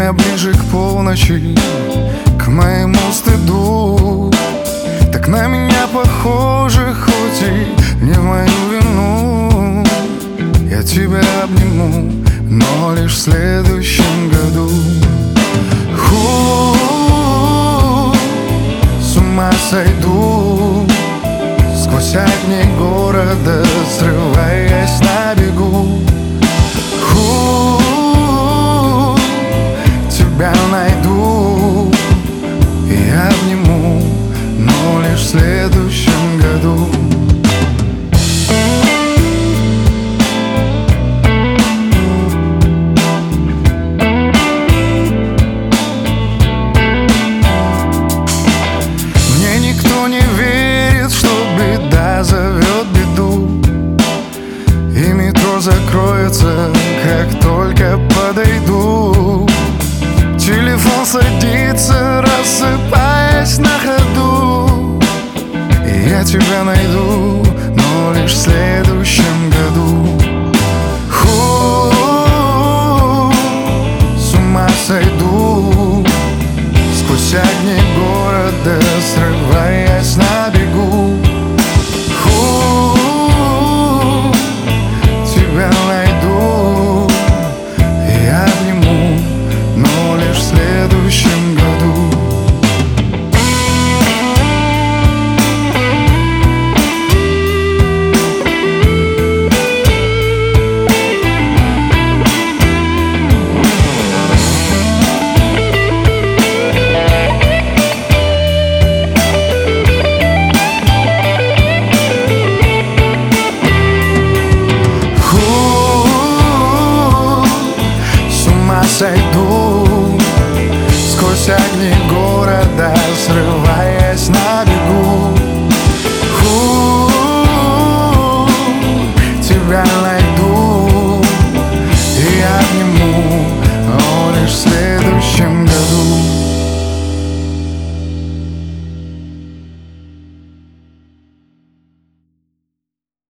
Время ближе к полночи, к моему стыду. Так на меня похоже, хоть и не в мою вину. Я тебя обниму, но лишь в следующем году. С ума сойду сквозь огни города, срываясь на бегу. Тебя найду и обниму, но лишь в следующем году. Мне никто не верит, что беда зовет беду, и метро закроется, как только подойду. Телефон садится, рассыпаясь на ходу, и я тебя найду, но лишь в следующем году. С ума сойду сквозь огни города, срываясь на бегу. Тебя найду и обниму, но лишь в следующем году. Сойду сквозь огни города, срываясь на